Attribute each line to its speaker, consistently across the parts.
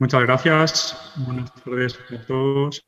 Speaker 1: Muchas gracias. Buenas tardes a todos.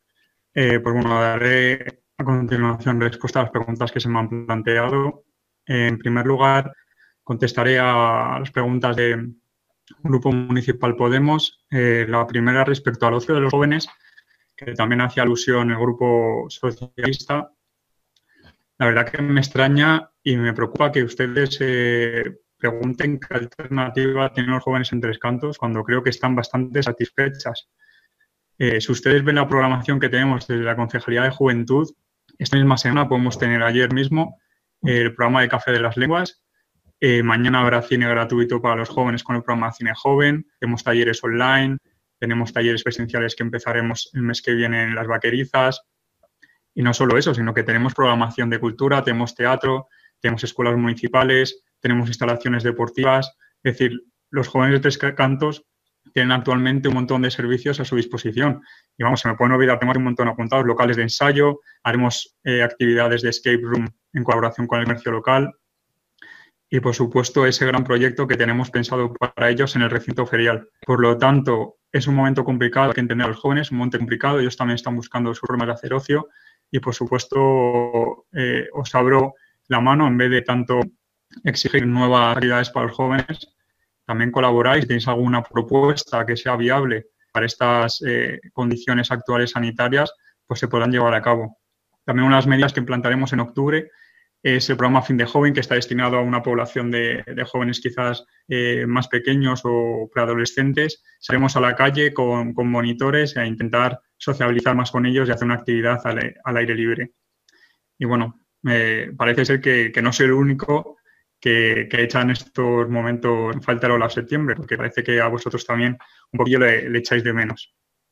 Speaker 1: Daré a continuación respuesta a las preguntas que se me han planteado. En primer lugar, contestaré a las preguntas del Grupo Municipal Podemos. La primera respecto al ocio de los jóvenes, que también hacía alusión el Grupo Socialista. La verdad que me extraña y me preocupa que ustedes pregunten qué alternativa tienen los jóvenes en Tres Cantos cuando creo que están bastante satisfechas. Si ustedes ven la programación que tenemos desde la Concejalía de Juventud, esta misma semana podemos tener ayer mismo el programa de Café de las Lenguas. Mañana habrá cine gratuito para los jóvenes con el programa Cine Joven. Tenemos talleres online, tenemos talleres presenciales que empezaremos el mes que viene en Las Vaquerizas. Y no solo eso, sino que tenemos programación de cultura, tenemos teatro, tenemos escuelas municipales, tenemos instalaciones deportivas. Es decir, los jóvenes de Tres Cantos tienen actualmente un montón de servicios a su disposición. Y vamos, se me pueden olvidar, tenemos un montón apuntados, locales de ensayo, haremos actividades de escape room en colaboración con el comercio local y, por supuesto, ese gran proyecto que tenemos pensado para ellos en el recinto ferial. Por lo tanto, es un momento complicado, hay que entender a los jóvenes, un momento complicado, ellos también están buscando sus formas de hacer ocio y, por supuesto, os abro la mano en vez de tanto exigir nuevas actividades para los jóvenes. También colaboráis, tenéis alguna propuesta que sea viable para estas condiciones actuales sanitarias, pues se podrán llevar a cabo. También unas medidas que implantaremos en octubre es el programa Fin de Joven, que está destinado a una población de jóvenes quizás más pequeños o preadolescentes. Salimos a la calle con monitores a intentar sociabilizar más con ellos y hacer una actividad al aire libre. Y bueno, parece ser que no soy el único que echa en estos momentos en falta el Hola Septiembre, porque parece que a vosotros también un poquillo le echáis de menos.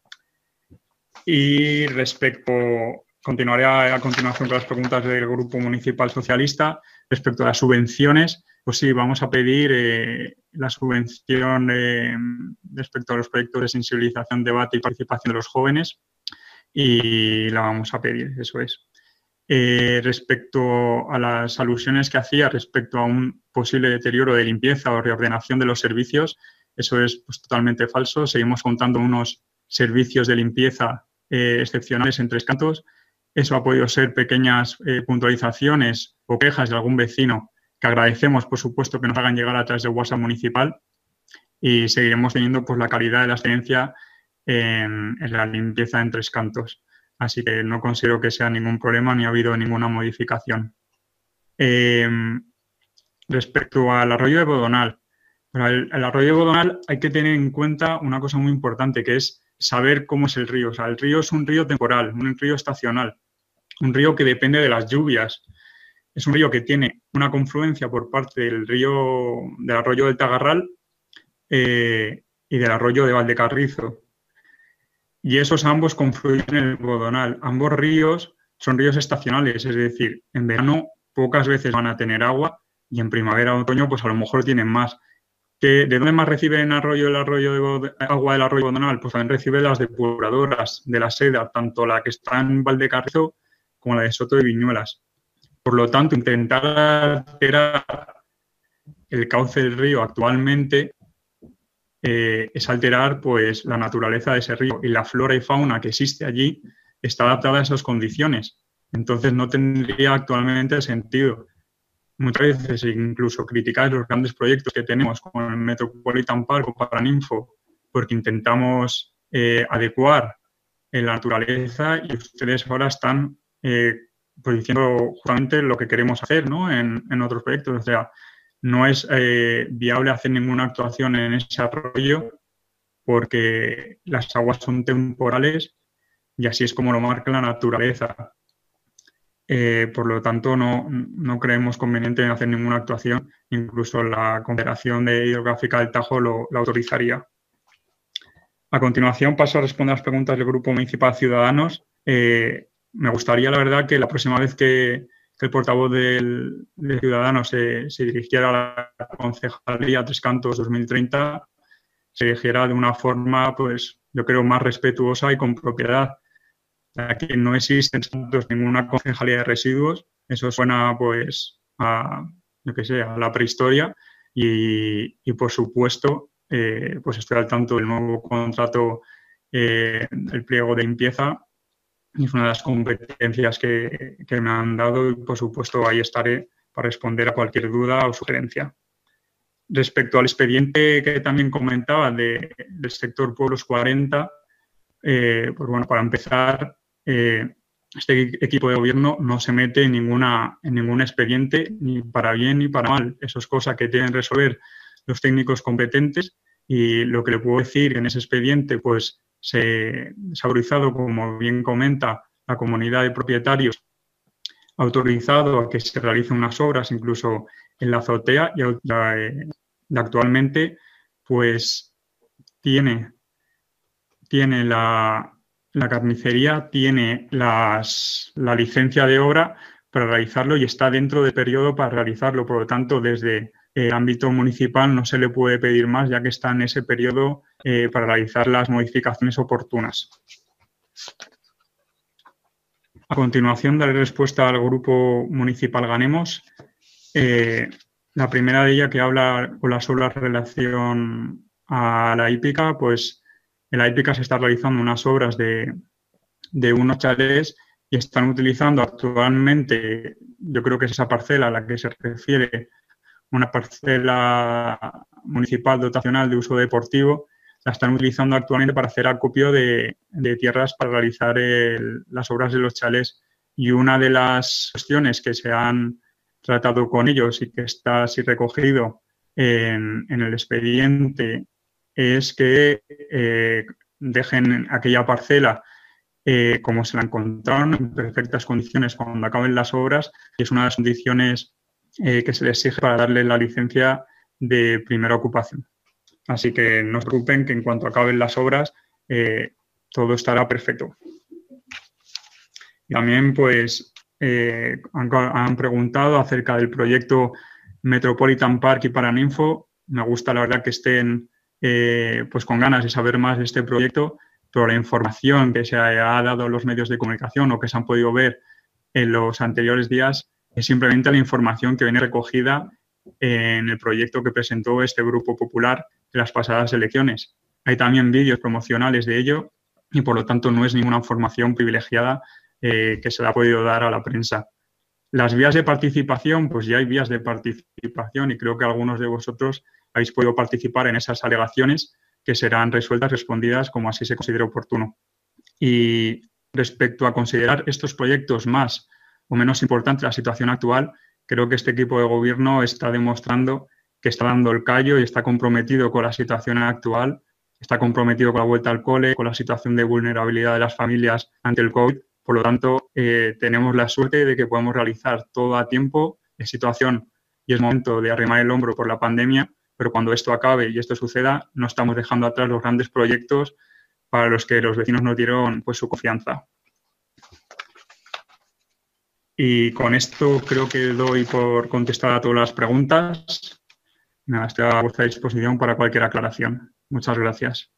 Speaker 1: Y continuaré a continuación con las preguntas del Grupo Municipal Socialista. Respecto a las subvenciones, pues sí, vamos a pedir la subvención respecto a los proyectos de sensibilización, debate y participación de los jóvenes y la vamos a pedir, eso es. Respecto a las alusiones que hacía respecto a un posible deterioro de limpieza o reordenación de los servicios, eso es pues, totalmente falso. Seguimos contando unos servicios de limpieza excepcionales en Tres Cantos. Eso ha podido ser pequeñas puntualizaciones o quejas de algún vecino que agradecemos, por supuesto, que nos hagan llegar a través de WhatsApp municipal y seguiremos teniendo pues, la calidad de la excelencia en la limpieza en Tres Cantos. Así que no considero que sea ningún problema ni ha habido ninguna modificación. Respecto al arroyo de Bodonal. El arroyo de Bodonal hay que tener en cuenta una cosa muy importante, que es saber cómo es el río. O sea, el río es un río temporal, un río estacional, un río que depende de las lluvias. Es un río que tiene una confluencia por parte del arroyo del Tagarral y del arroyo de Valdecarrizo. Y esos ambos confluyen en el Bodonal. Ambos ríos son ríos estacionales, es decir, en verano pocas veces van a tener agua y en primavera o otoño pues a lo mejor tienen más. ¿De dónde más reciben agua del arroyo Bodonal? Pues también recibe las depuradoras de la Seda, tanto la que está en Valdecarrizo como la de Soto de Viñuelas. Por lo tanto, intentar alterar el cauce del río actualmente es alterar pues, la naturaleza de ese río y la flora y fauna que existe allí está adaptada a esas condiciones. Entonces no tendría actualmente sentido. Muchas veces incluso criticar los grandes proyectos que tenemos como el Metropolitan Park o Paraninfo porque intentamos adecuar la naturaleza y ustedes ahora están pues diciendo justamente lo que queremos hacer, ¿no? en otros proyectos. O sea, no es viable hacer ninguna actuación en ese arroyo porque las aguas son temporales y así es como lo marca la naturaleza. Por lo tanto, no creemos conveniente en hacer ninguna actuación. Incluso la Confederación Hidrográfica del Tajo lo autorizaría. A continuación paso a responder las preguntas del Grupo Municipal Ciudadanos. Me gustaría, la verdad, que la próxima vez que el portavoz de Ciudadanos se dirigiera a la Concejalía Tres Cantos 2030, se dirigiera de una forma, pues, yo creo, más respetuosa y con propiedad. Aquí no existe ninguna concejalía de residuos. Eso suena, pues, a la prehistoria y por supuesto, pues estoy al tanto del nuevo contrato, el pliego de limpieza, y es una de las competencias que me han dado y, por supuesto, ahí estaré para responder a cualquier duda o sugerencia. Respecto al expediente que también comentaba del sector Pueblos 40, pues bueno, para empezar, este equipo de gobierno no se mete en ningún expediente, ni para bien ni para mal. Eso es cosa que tienen que resolver los técnicos competentes, y lo que le puedo decir en ese expediente, pues se ha autorizado, como bien comenta, la comunidad de propietarios, autorizado a que se realicen unas obras incluso en la azotea, y actualmente pues tiene la carnicería, tiene la licencia de obra para realizarlo y está dentro del periodo para realizarlo. Por lo tanto, desde el ámbito municipal no se le puede pedir más, ya que está en ese periodo para realizar las modificaciones oportunas. A continuación, daré respuesta al Grupo Municipal Ganemos. La primera de ellas, que habla con las obras en relación a la hípica, pues en la hípica se están realizando unas obras de unos chalés y están utilizando actualmente, yo creo que es esa parcela a la que se refiere, una parcela municipal dotacional de uso deportivo, la están utilizando actualmente para hacer acopio de tierras para realizar las obras de los chalés. Y una de las cuestiones que se han tratado con ellos y que está así recogido en el expediente es que dejen aquella parcela como se la encontraron, en perfectas condiciones cuando acaben las obras, y es una de las condiciones que se les exige para darle la licencia de primera ocupación. Así que no se preocupen, que en cuanto acaben las obras todo estará perfecto. Y también pues han preguntado acerca del proyecto Metropolitan Park y Paraninfo. Me gusta, la verdad, que estén pues con ganas de saber más de este proyecto, pero la información que se ha dado en los medios de comunicación o que se han podido ver en los anteriores días es simplemente la información que viene recogida en el proyecto que presentó este Grupo Popular en las pasadas elecciones. Hay también vídeos promocionales de ello y, por lo tanto, no es ninguna información privilegiada que se le ha podido dar a la prensa. Las vías de participación, pues ya hay vías de participación, y creo que algunos de vosotros habéis podido participar en esas alegaciones, que serán resueltas, respondidas como así se considere oportuno. Y respecto a considerar estos proyectos más o menos importantes en la situación actual, creo que este equipo de gobierno está demostrando que está dando el callo y está comprometido con la situación actual, está comprometido con la vuelta al cole, con la situación de vulnerabilidad de las familias ante el COVID. Por lo tanto, tenemos la suerte de que podemos realizar todo a tiempo. Es situación y es momento de arrimar el hombro por la pandemia, pero cuando esto acabe y esto suceda, no estamos dejando atrás los grandes proyectos para los que los vecinos nos dieron pues su confianza. Y con esto creo que doy por contestada a todas las preguntas. Nada, estoy a vuestra disposición para cualquier aclaración. Muchas gracias.